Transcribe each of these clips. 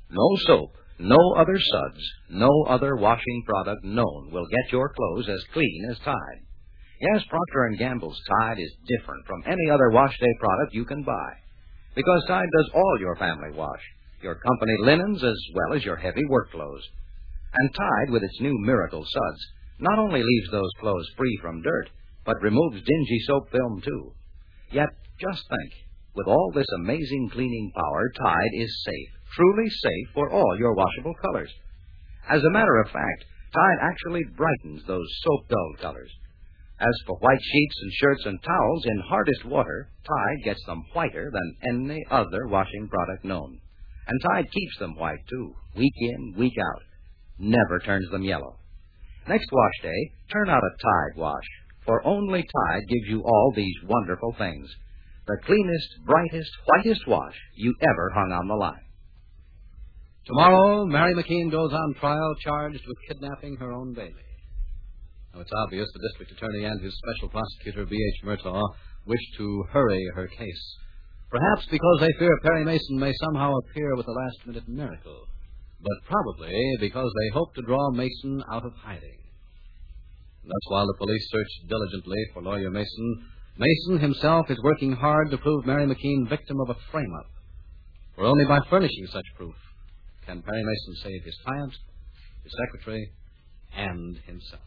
No soap, no other suds, no other washing product known will get your clothes as clean as Tide. Yes, Procter & Gamble's Tide is different from any other wash day product you can buy. Because Tide does all your family wash, your company linens as well as your heavy work clothes. And Tide, with its new Miracle Suds, not only leaves those clothes free from dirt, but removes dingy soap film, too. Yet, just think, with all this amazing cleaning power, Tide is safe, truly safe for all your washable colors. As a matter of fact, Tide actually brightens those soap-dull colors. As for white sheets and shirts and towels in hardest water, Tide gets them whiter than any other washing product known. And Tide keeps them white, too, week in, week out. Never turns them yellow. Next wash day, turn out a Tide wash, for only Tide gives you all these wonderful things. The cleanest, brightest, whitest wash you ever hung on the line. Tomorrow, Mary McKean goes on trial charged with kidnapping her own baby. Now, it's obvious the district attorney and his special prosecutor, B.H. Murtaugh, wish to hurry her case. Perhaps because they fear Perry Mason may somehow appear with a last-minute miracle. But probably because they hope to draw Mason out of hiding. And thus, while the police search diligently for Lawyer Mason, Mason himself is working hard to prove Mary McKean victim of a frame-up. For only by furnishing such proof can Perry Mason save his client, his secretary, and himself.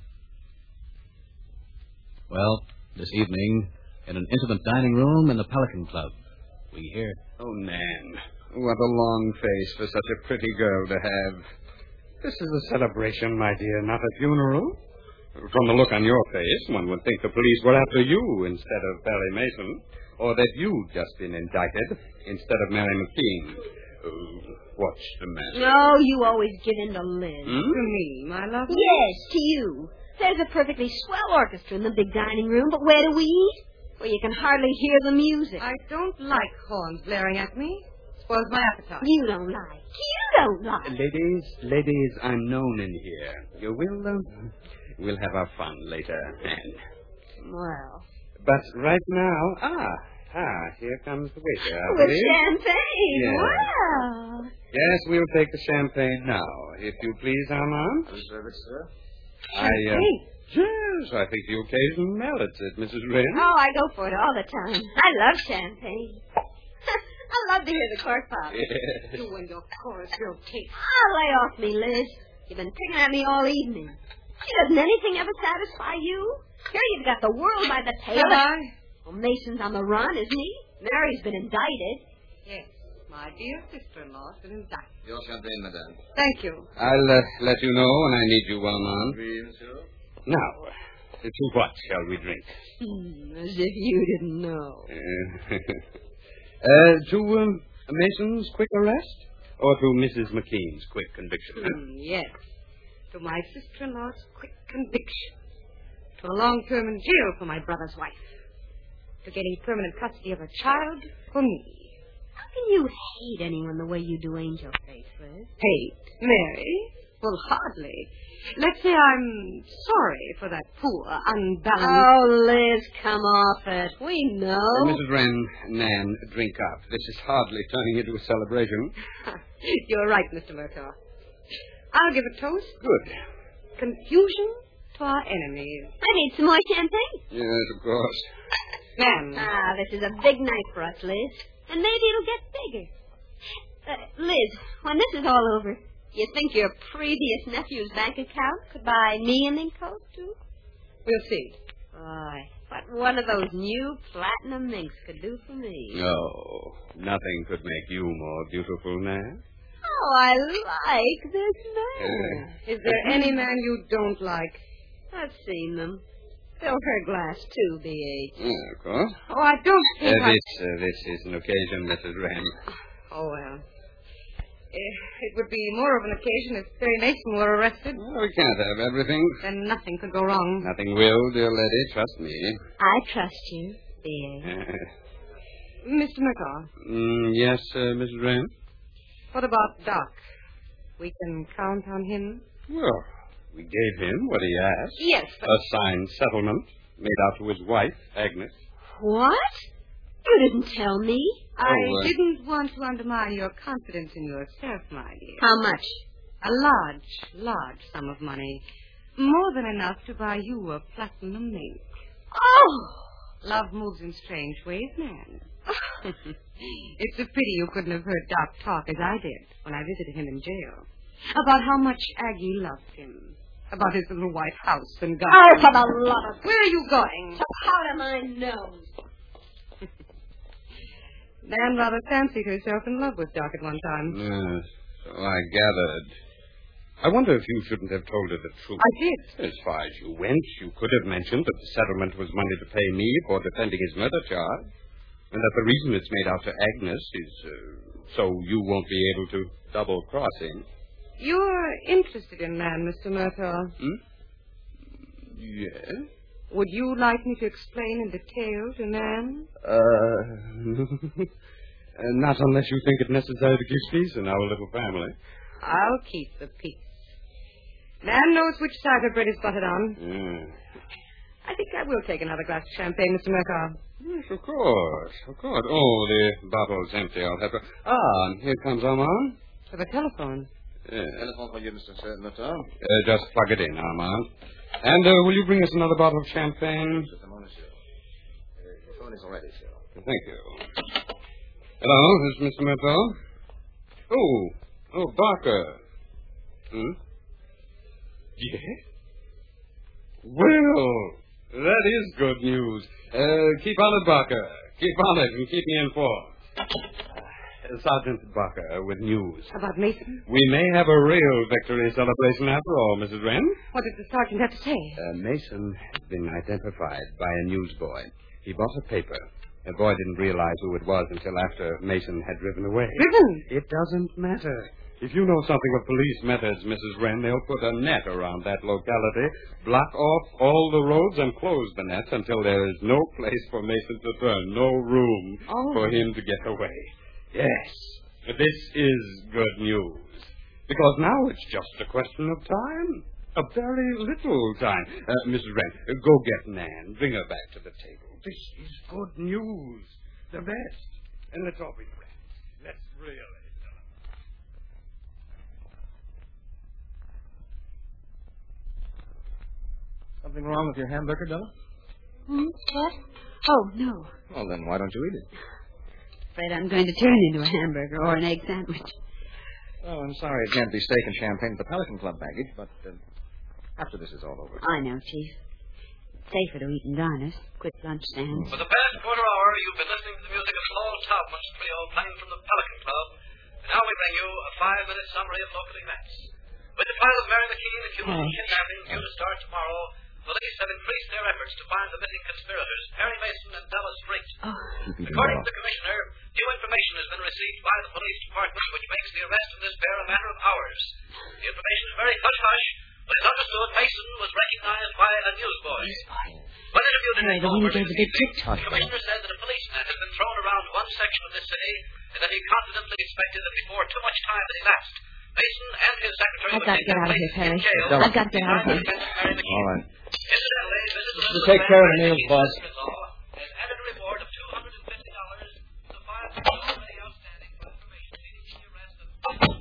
Well, this evening, in an intimate dining room in the Pelican Club, we hear... Oh, Nan, what a long face for such a pretty girl to have. This is a celebration, my dear, not a funeral. From the look on your face, one would think the police were after you instead of Perry Mason, or that you'd just been indicted instead of Mary McKean. What's the matter? No, you always give in to Liz. To me, my love? Yes, to you. There's a perfectly swell orchestra in the big dining room, but where do we eat? Where you can hardly hear the music. I don't like horns blaring at me. Spoils my appetite. You don't like. You don't like. Ladies, I'm known in here. You will, we'll have our fun later, Anne. Well. But right now, here comes the waiter. With champagne. Yes. Wow. Yes, we'll take the champagne now. If you please, Armand. Serve it, sir. Champagne? Yes, I think the occasion merits it, Mrs. Wren. Oh, I go for it all the time. I love champagne. I love to hear the cork pop. Yes. You and your chorus, your tape. Lay off me, Liz. You've been picking at me all evening. Doesn't anything ever satisfy you? Here you've got the world by the tail. Have I? Well, Mason's on the run, isn't he? Mary's been indicted. Yes, my dear sister-in-law's been indicted. Your champagne, madame. Thank you. I'll let you know when I need you, Armand. Oui, monsieur. Now, to what shall we drink? As if you didn't know. To Mason's quick arrest? Or to Mrs. McKean's quick conviction? Yes. To my sister-in-law's quick conviction. To a long term in jail for my brother's wife. To getting permanent custody of a child for me. How can you hate anyone the way you do Angel Face, Liz? Hate? Mary? Well, hardly. Let's say I'm sorry for that poor, unbalanced... Oh, Liz, come off it. We know. Mrs. Wren, Nan, drink up. This is hardly turning into a celebration. You're right, Mr. Murtaugh. I'll give a toast. Good. Confusion to our enemies. I need some more champagne. Yes, of course. Nan. This is a big night for us, Liz. And maybe it'll get bigger. Liz, when this is all over, you think your previous nephew's bank account could buy me an ink coat, too? We'll see. Boy, what one of those new platinum minks could do for me. No, nothing could make you more beautiful, Nan. Oh, I like this man. Is there any man you don't like? I've seen them. Silver glass, too, B.H. Yeah, of course. Oh, I don't think This is an occasion, Mrs. Wren. Oh, well. It would be more of an occasion if Perry Mason were arrested. Well, we can't have everything. Then nothing could go wrong. Nothing will, dear lady. Trust me. I trust you, B.H. Mr. McCaw. Yes, Mrs. Wren? What about Doc? We can count on him? Well, we gave him what he asked. Yes, but... A signed settlement made out to his wife, Agnes. What? You didn't tell me. I didn't want to undermine your confidence in yourself, my dear. How much? A large sum of money. More than enough to buy you a platinum mink. Oh! Love moves in strange ways, man. It's a pity you couldn't have heard Doc talk as I did when I visited him in jail. About how much Aggie loved him. About his little white house and garden. Oh, for the love of... Where are you going? So how am I known? Nan rather fancied herself in love with Doc at one time. Yes, so I gathered. I wonder if you shouldn't have told her the truth. I did. As far as you went, you could have mentioned that the settlement was money to pay me for defending his murder charge, and that the reason it's made out to Agnes is so you won't be able to double-cross him. You're interested in Nan, Mr. Murtaugh. Yes? Would you like me to explain in detail to Nan? Not unless you think it necessary to keep peace in our little family. I'll keep the peace. Nan knows which side her bread is buttered on. I think I will take another glass of champagne, Mr. Murtaugh. Yes, of course. Oh, the bottle's empty. I'll have to... here comes Armand. For the telephone. Telephone for you, Mr. Murtaugh. Just plug it in, Armand. And will you bring us another bottle of champagne? Just a moment, sir. The phone is already, sir. Thank you. Hello, this is Mr. Murtaugh. Oh, Barker. Yes? Well, that is good news. Keep on it, Barker. Keep on it and keep me informed. Sergeant Barker with news. About Mason? We may have a real victory celebration after all, Mrs. Wren. What did the sergeant have to say? Mason has been identified by a newsboy. He bought a paper. The boy didn't realize who it was until after Mason had driven away. Driven? It doesn't matter. If you know something of police methods, Mrs. Wren, they'll put a net around that locality, block off all the roads, and close the nets until there is no place for Mason to turn, no room for him to get away. Yes, this is good news. Because now it's just a question of time. A very little time. Mrs. Wren, go get Nan. Bring her back to the table. This is good news. The best. And let's all be friends. Let's really. Something wrong with your hamburger, Della? What? Oh, no. Well, then why don't you eat it? Afraid I'm going to turn into a hamburger or an egg sandwich. Oh, I'm sorry it can't be steak and champagne at the Pelican Club baggage, but after this is all over. I know, Chief. It's safer to eat in diners, quick lunch stands. For the past quarter hour, you've been listening to the music of Paul Taubman's trio playing from the Pelican Club. And now we bring you a 5-minute summary of local events. With the trial of Mary McKean accused of kidnapping due to start tomorrow, police have increased their efforts to find the missing conspirators, Perry Mason and Della Street. According to the commissioner, new information has been received by the police department which makes the arrest of this pair a matter of hours. The information is very hush-hush, but it's understood Mason was recognized by a newsboy. When interviewed in Newport this evening, the commissioner said that a police net has been thrown around one section of this city and that he confidently expected that before too much time had elapsed, Mason and his secretary I've got to get out of here, Perry. I've got to get out of here. All right. Incidentally, Mrs. You take care of the meals, boss. Has added a reward of $250 to the file already outstanding for information leading to the arrest of...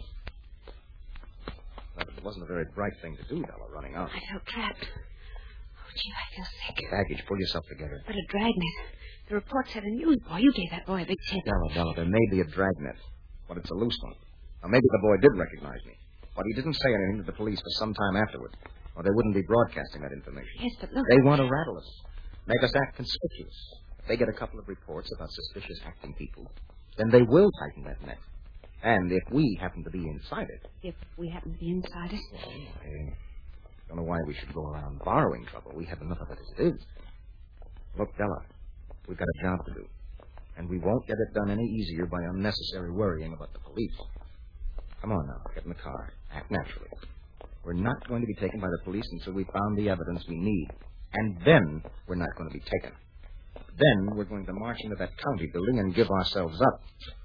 It wasn't a very bright thing to do, Della, running out. I felt trapped. Oh, gee, I feel sick. Baggage, pull yourself together. But a dragnet. The report said a newsboy. You gave that boy a big tip. Della, there may be a dragnet, but it's a loose one. Now, maybe the boy did recognize me, but he didn't say anything to the police for some time afterward, or they wouldn't be broadcasting that information. Yes, but look. They want to rattle us, make us act conspicuous. If they get a couple of reports about suspicious acting people, then they will tighten that net. And if we happen to be inside it... If we happen to be inside it? Well, I don't know why we should go around borrowing trouble. We have enough of it as it is. Look, Della, we've got a job to do. And we won't get it done any easier by unnecessary worrying about the police. Come on now, get in the car. Act naturally. We're not going to be taken by the police until we've found the evidence we need. And then we're not going to be taken. Then we're going to march into that county building and give ourselves up.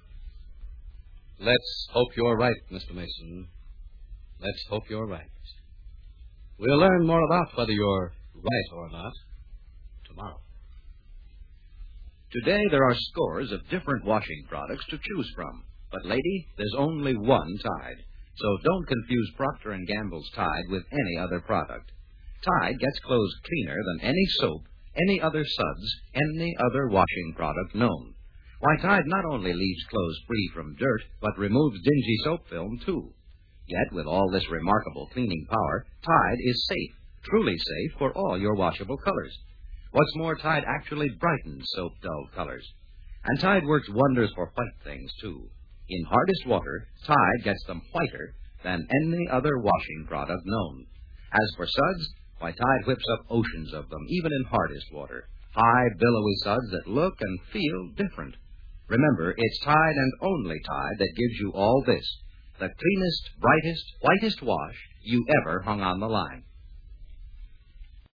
Let's hope you're right, Mr. Mason. Let's hope you're right. We'll learn more about whether you're right or not tomorrow. Today there are scores of different washing products to choose from. But, lady, there's only one Tide. So don't confuse Procter & Gamble's Tide with any other product. Tide gets clothes cleaner than any soap, any other suds, any other washing product known. Why, Tide not only leaves clothes free from dirt, but removes dingy soap film, too. Yet, with all this remarkable cleaning power, Tide is safe, truly safe for all your washable colors. What's more, Tide actually brightens soap-dull colors. And Tide works wonders for white things, too. In hardest water, Tide gets them whiter than any other washing product known. As for suds, why, Tide whips up oceans of them, even in hardest water. High, billowy suds that look and feel different. Remember, it's Tide and only Tide that gives you all this. The cleanest, brightest, whitest wash you ever hung on the line.